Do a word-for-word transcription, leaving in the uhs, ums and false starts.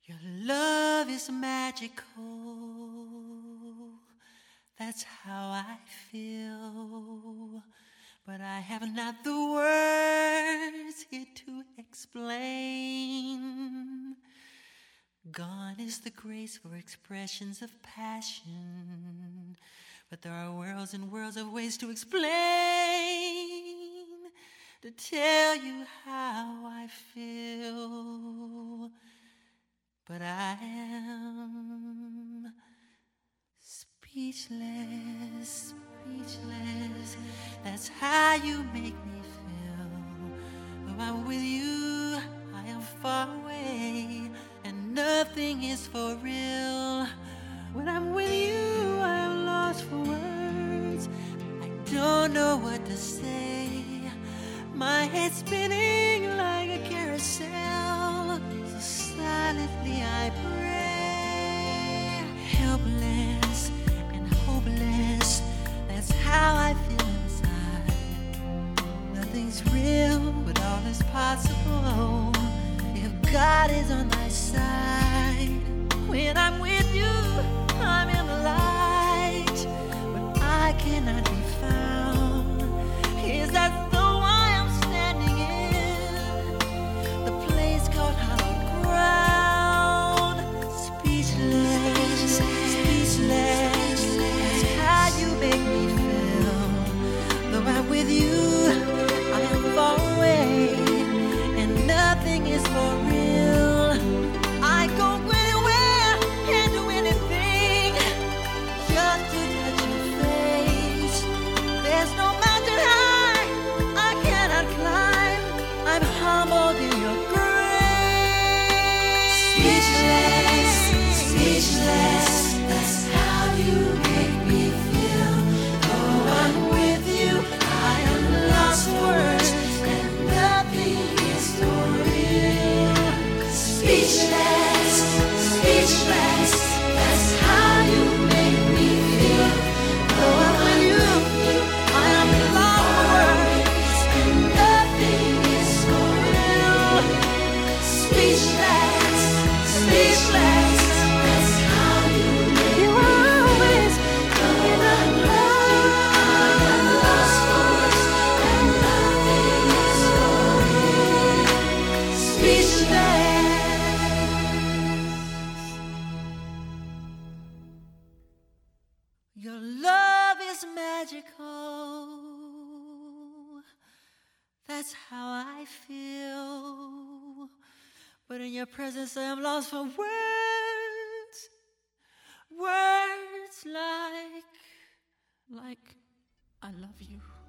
Your love is magical. That's how I feel. But I have not the words here to explain. Gone is the grace for expressions of passion. But there are worlds and worlds of ways to explain, to tell you how I feel. But I am speechless, speechless. That's how you make me feel. Though I'm with you, I am far away, and nothing is for real. When I'm with you, I am lost for words. I don't know what to say. My head's spinning like a carousel. So silently I pray. Helpless and hopeless, that's how I feel inside. Nothing's real, but all is possible if God is on my side. When I'm with you, I'm in the light, but I cannot be found. Is that the why I'm standing in the place called hallowed ground? Speechless, speechless. That's how you make me feel. Though I'm with you, I am far away, and nothing is for real. I go anywhere and do anything just to touch your face. There's no mountain high I cannot climb. I'm humbled in your grace. Speechless, speechless. That's how you make me feel. Though I'm with you, I am lost for words, and nothing is for real. Speechless, speechless. That's how you make me feel. Though I'm with you, I am lost for words, and nothing is for real. Speechless, speechless. That's how you make me feel. Always when I'm lost, I am lost for words, and nothing is for real. Speechless. Your love is magical. That's how I feel. But in your presence I am lost for words. Words like, like, I love you.